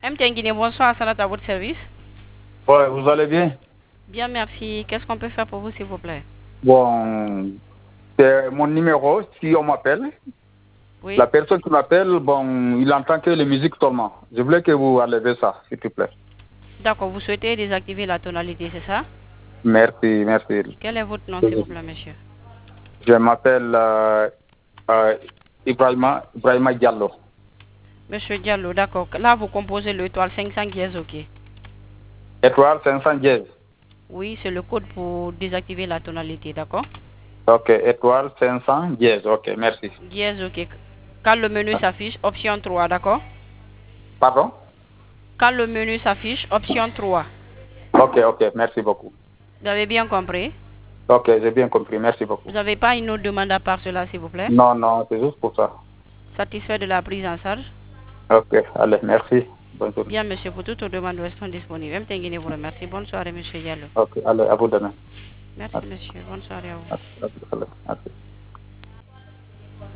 MTN Guinée, bonsoir, Salat à votre service. Ouais, vous allez bien? Bien, merci. Qu'est-ce qu'on peut faire pour vous, s'il vous plaît? Bon, c'est mon numéro, si on m'appelle. Oui. La personne qui m'appelle, bon, il entend que les musiques seulement. Je voulais que vous enlevez ça, s'il vous plaît. D'accord, vous souhaitez désactiver la tonalité, c'est ça? Merci, merci. Quel est votre nom, s'il vous plaît, monsieur? Je m'appelle Ibrahima Diallo. Monsieur Diallo, d'accord. Là, vous composez l'étoile 500 dièse, ok. Étoile 510. Oui, c'est le code pour désactiver la tonalité, d'accord? Ok, étoile 510. Ok, merci. Dièse, ok. Quand le menu s'affiche, option 3, d'accord? Pardon? Quand le menu s'affiche, option 3. Ok, ok, merci beaucoup. Vous avez bien compris? Ok, j'ai bien compris, merci beaucoup. Vous n'avez pas une autre demande à part cela, s'il vous plaît? Non, non, c'est juste pour ça. Satisfait de la prise en charge? Ok, allez, merci. Bonne journée. Bien, monsieur, pour toutes vos demandes restons disponibles. MTN Guinée vous remercie. Bonne soirée, monsieur Diallo. Ok, allez, à vous demain. Merci, monsieur. Bonne soirée à vous. Allez.